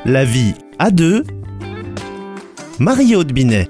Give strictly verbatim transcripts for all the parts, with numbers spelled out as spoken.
La vie à deux. Marie-Aude Binet.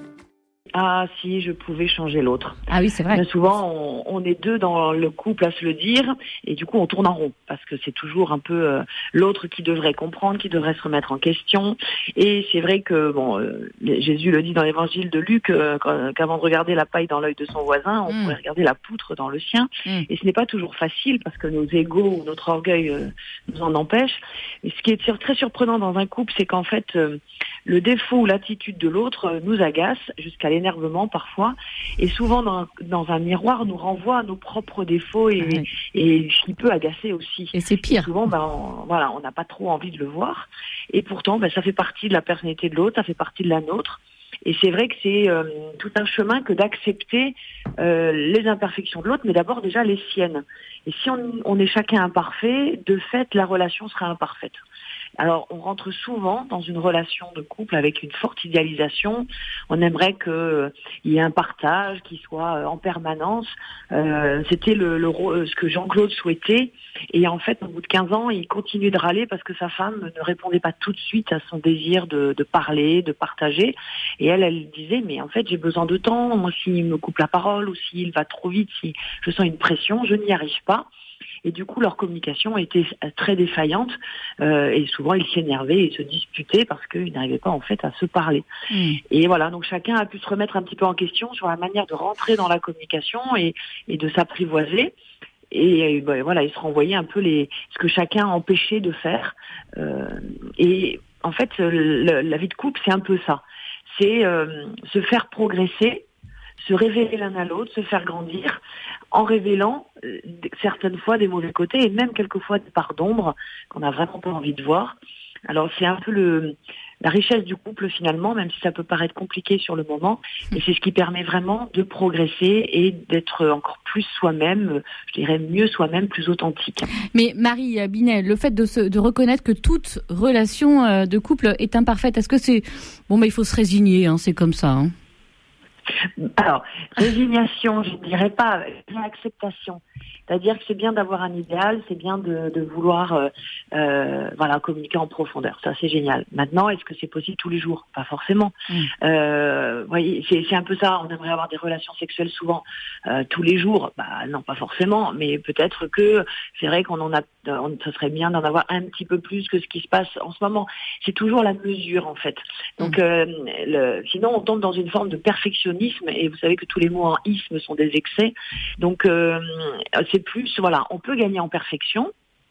Ah, si je pouvais changer l'autre. Ah oui, c'est vrai. Bien souvent, on, on est deux dans le couple à se le dire, et du coup, on tourne en rond, parce que c'est toujours un peu euh, l'autre qui devrait comprendre, qui devrait se remettre en question. Et c'est vrai que, bon, euh, Jésus le dit dans l'évangile de Luc, euh, qu'avant de regarder la paille dans l'œil de son voisin, on mmh. pourrait regarder la poutre dans le sien. Mmh. Et ce n'est pas toujours facile, parce que nos égos ou notre orgueil euh, nous en empêchent. Et ce qui est très surprenant dans un couple, c'est qu'en fait, euh, le défaut ou l'attitude de l'autre euh, nous agace, jusqu'à l'énervement parfois, et souvent dans, dans un miroir nous renvoie à nos propres défauts et, oui. et ce qui peut agacer aussi. Et c'est pire. Et souvent, ben, on, voilà, on n'a pas trop envie de le voir, et pourtant, ben, ça fait partie de la personnalité de l'autre, ça fait partie de la nôtre. Et c'est vrai que c'est euh, tout un chemin que d'accepter euh, les imperfections de l'autre, mais d'abord déjà les siennes. Et si on, on est chacun imparfait, de fait, la relation sera imparfaite. Alors, on rentre souvent dans une relation de couple avec une forte idéalisation. On aimerait qu'il euh, y ait un partage qui soit euh, en permanence. Euh, c'était le, le, ce que Jean-Claude souhaitait. Et en fait, au bout de quinze ans, il continue de râler parce que sa femme ne répondait pas tout de suite à son désir de, de parler, de partager. Et elle, elle disait, mais en fait, j'ai besoin de temps. Moi, s'il me coupe la parole ou s'il va trop vite, si je sens une pression, je n'y arrive pas. Et du coup, leur communication était très défaillante euh, et souvent ils s'énervaient et se disputaient parce qu'ils n'arrivaient pas en fait à se parler. Mmh. Et voilà, donc chacun a pu se remettre un petit peu en question sur la manière de rentrer dans la communication et, et de s'apprivoiser. Et ben, voilà, ils se renvoyaient un peu les ce que chacun empêchait de faire. Euh, et en fait, le, la vie de couple, c'est un peu ça. C'est euh, se faire progresser, se révéler l'un à l'autre, se faire grandir, en révélant euh, certaines fois des mauvais côtés et même quelquefois des parts d'ombre qu'on n'a vraiment pas envie de voir. Alors c'est un peu le, la richesse du couple finalement, même si ça peut paraître compliqué sur le moment, et c'est ce qui permet vraiment de progresser et d'être encore plus soi-même, je dirais mieux soi-même, plus authentique. Mais Marie Binet, le fait de, se, de reconnaître que toute relation de couple est imparfaite, est-ce que c'est... Bon, mais il faut se résigner, hein, c'est comme ça, hein. Alors, résignation, je ne dirais pas, acceptation. C'est-à-dire que c'est bien d'avoir un idéal, c'est bien de, de vouloir euh, euh, voilà, communiquer en profondeur. Ça, c'est génial. Maintenant, est-ce que c'est possible tous les jours ? Pas forcément. Mmh. Euh, voyez, c'est, c'est un peu ça. On aimerait avoir des relations sexuelles souvent euh, tous les jours. Bah non, pas forcément. Mais peut-être que c'est vrai qu'on en a. On, ce serait bien d'en avoir un petit peu plus que ce qui se passe en ce moment. C'est toujours la mesure, en fait. Donc, mmh. euh, le, sinon, on tombe dans une forme de perfectionnisme. Et vous savez que tous les mots en isme sont des excès. Donc, euh, c'est plus, voilà, on peut gagner en perfection,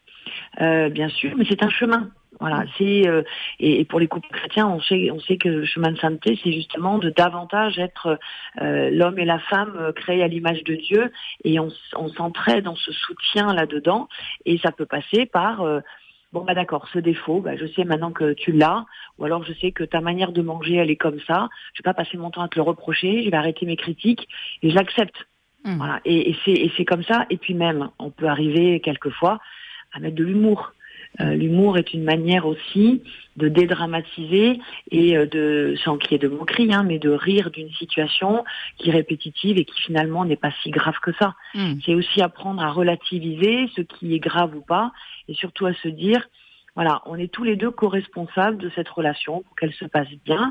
euh, bien sûr, mais c'est un chemin. Voilà, c'est euh, et, et pour les couples chrétiens, on sait, on sait que le chemin de sainteté, c'est justement de davantage être euh, l'homme et la femme euh, créés à l'image de Dieu, et on, on s'entraide, on se soutient là-dedans, et ça peut passer par euh, bon bah d'accord, ce défaut, bah, je sais maintenant que tu l'as, ou alors je sais que ta manière de manger, elle est comme ça. Je vais pas passer mon temps à te le reprocher, je vais arrêter mes critiques et je l'accepte. Mmh. Voilà, et, et c'est et c'est comme ça. Et puis même, on peut arriver quelquefois à mettre de l'humour. Euh, l'humour est une manière aussi de dédramatiser et euh, de, sans qu'il y ait de moquerie, hein, mais de rire d'une situation qui est répétitive et qui finalement n'est pas si grave que ça. Mmh. C'est aussi apprendre à relativiser ce qui est grave ou pas, et surtout à se dire, voilà, on est tous les deux co-responsables de cette relation pour qu'elle se passe bien.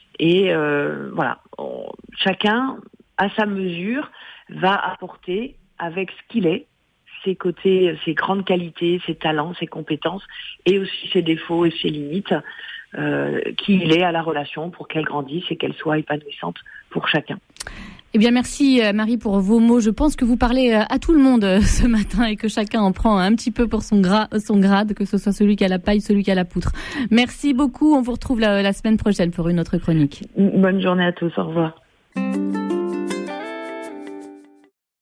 Et euh, voilà, on, chacun à sa mesure va apporter avec ce qu'il est, ses côtés, ses grandes qualités, ses talents, ses compétences, et aussi ses défauts et ses limites, euh, qui il est à la relation pour qu'elle grandisse et qu'elle soit épanouissante pour chacun. Eh bien, merci Marie pour vos mots. Je pense que vous parlez à tout le monde ce matin et que chacun en prend un petit peu pour son, gra- son grade, que ce soit celui qui a la paille, celui qui a la poutre. Merci beaucoup. On vous retrouve la, la semaine prochaine pour une autre chronique. Bonne journée à tous. Au revoir.